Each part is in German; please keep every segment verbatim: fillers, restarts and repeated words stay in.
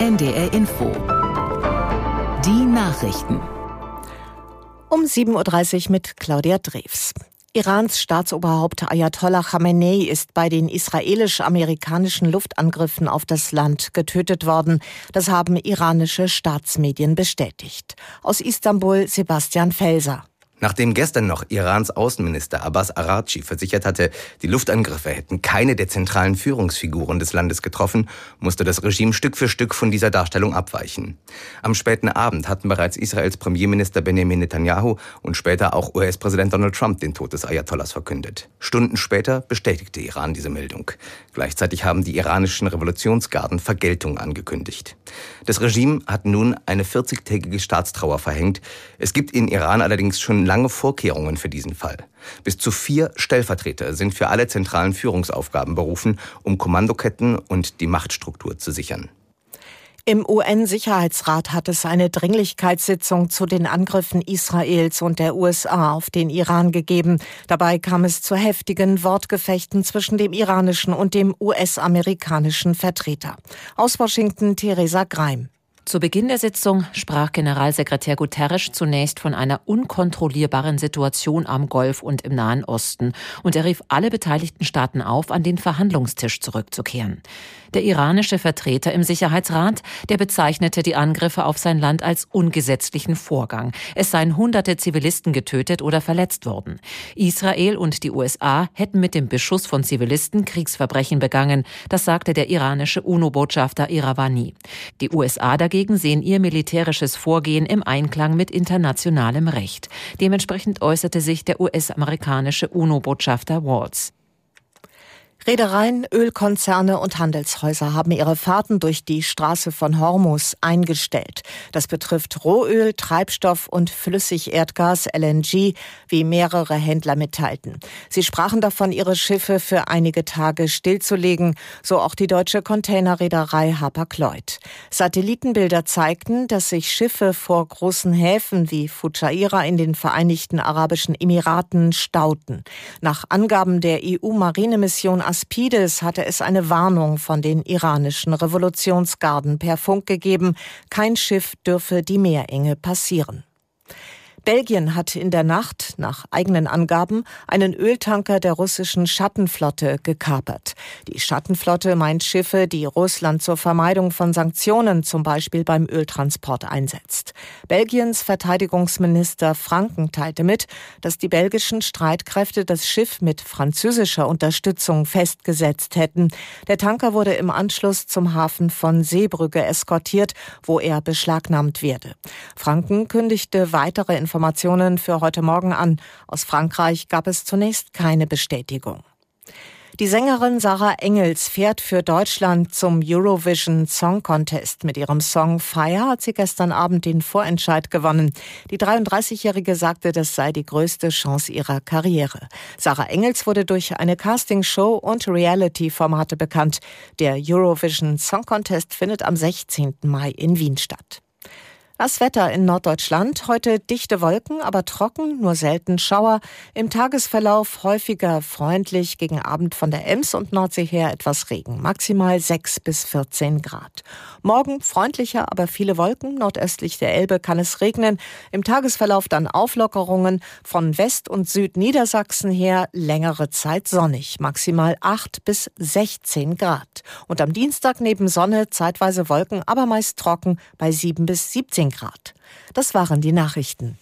N D R Info. Die Nachrichten. Um sieben Uhr dreißig mit Claudia Drews. Irans Staatsoberhaupt Ayatollah Khamenei ist bei den israelisch-amerikanischen Luftangriffen auf das Land getötet worden. Das haben iranische Staatsmedien bestätigt. Aus Istanbul Sebastian Felser. Nachdem gestern noch Irans Außenminister Abbas Araghchi versichert hatte, die Luftangriffe hätten keine der zentralen Führungsfiguren des Landes getroffen, musste das Regime Stück für Stück von dieser Darstellung abweichen. Am späten Abend hatten bereits Israels Premierminister Benjamin Netanyahu und später auch U S-Präsident Donald Trump den Tod des Ayatollahs verkündet. Stunden später bestätigte Iran diese Meldung. Gleichzeitig haben die iranischen Revolutionsgarden Vergeltung angekündigt. Das Regime hat nun eine vierzigtägige Staatstrauer verhängt. Es gibt in Iran allerdings schon lange Vorkehrungen für diesen Fall. Bis zu vier Stellvertreter sind für alle zentralen Führungsaufgaben berufen, um Kommandoketten und die Machtstruktur zu sichern. Im U N-Sicherheitsrat hat es eine Dringlichkeitssitzung zu den Angriffen Israels und der U S A auf den Iran gegeben. Dabei kam es zu heftigen Wortgefechten zwischen dem iranischen und dem U S-amerikanischen Vertreter. Aus Washington Theresa Greim. Zu Beginn der Sitzung sprach Generalsekretär Guterres zunächst von einer unkontrollierbaren Situation am Golf und im Nahen Osten und er rief alle beteiligten Staaten auf, an den Verhandlungstisch zurückzukehren. Der iranische Vertreter im Sicherheitsrat, der bezeichnete die Angriffe auf sein Land als ungesetzlichen Vorgang. Es seien hunderte Zivilisten getötet oder verletzt worden. Israel und die U S A hätten mit dem Beschuss von Zivilisten Kriegsverbrechen begangen, das sagte der iranische UNO-Botschafter Iravani. Die U S A dagegen sehen ihr militärisches Vorgehen im Einklang mit internationalem Recht. Dementsprechend äußerte sich der U S-amerikanische UNO-Botschafter Waltz. Reedereien, Ölkonzerne und Handelshäuser haben ihre Fahrten durch die Straße von Hormuz eingestellt. Das betrifft Rohöl, Treibstoff und Flüssigerdgas L N G, wie mehrere Händler mitteilten. Sie sprachen davon, ihre Schiffe für einige Tage stillzulegen, so auch die deutsche Containerreederei Hapag-Lloyd. Satellitenbilder zeigten, dass sich Schiffe vor großen Häfen wie Fujairah in den Vereinigten Arabischen Emiraten stauten. Nach Angaben der E U-Marinemission Aspides hatte es eine Warnung von den iranischen Revolutionsgarden per Funk gegeben. Kein Schiff dürfe die Meerenge passieren. Belgien hat in der Nacht, nach eigenen Angaben, einen Öltanker der russischen Schattenflotte gekapert. Die Schattenflotte meint Schiffe, die Russland zur Vermeidung von Sanktionen, zum Beispiel beim Öltransport, einsetzt. Belgiens Verteidigungsminister Franken teilte mit, dass die belgischen Streitkräfte das Schiff mit französischer Unterstützung festgesetzt hätten. Der Tanker wurde im Anschluss zum Hafen von Seebrugge eskortiert, wo er beschlagnahmt werde. Franken kündigte weitere Informationen Informationen für heute Morgen an. Aus Frankreich gab es zunächst keine Bestätigung. Die Sängerin Sarah Engels fährt für Deutschland zum Eurovision Song Contest. Mit ihrem Song Fire hat sie gestern Abend den Vorentscheid gewonnen. Die dreiunddreißigjährige sagte, das sei die größte Chance ihrer Karriere. Sarah Engels wurde durch eine Castingshow und Reality-Formate bekannt. Der Eurovision Song Contest findet am sechzehnten Mai in Wien statt. Das Wetter in Norddeutschland. Heute dichte Wolken, aber trocken, nur selten Schauer. Im Tagesverlauf häufiger freundlich, gegen Abend von der Ems und Nordsee her etwas Regen. Maximal sechs bis vierzehn Grad. Morgen freundlicher, aber viele Wolken. Nordöstlich der Elbe kann es regnen. Im Tagesverlauf dann Auflockerungen. Von West- und Südniedersachsen her längere Zeit sonnig. Maximal acht bis sechzehn Grad. Und am Dienstag neben Sonne zeitweise Wolken, aber meist trocken bei sieben bis siebzehn Grad. Das waren die Nachrichten.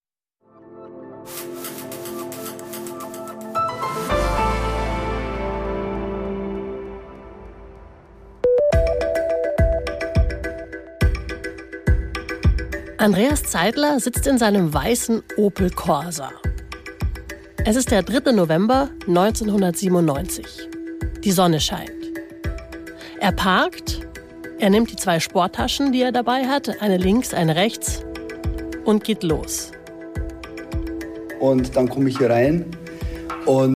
Andreas Zeidler sitzt in seinem weißen Opel Corsa. Es ist der dritte November neunzehnhundertsiebenundneunzig. Die Sonne scheint. Er parkt. Er nimmt die zwei Sporttaschen, die er dabei hat, eine links, eine rechts, und geht los. Und dann komme ich hier rein und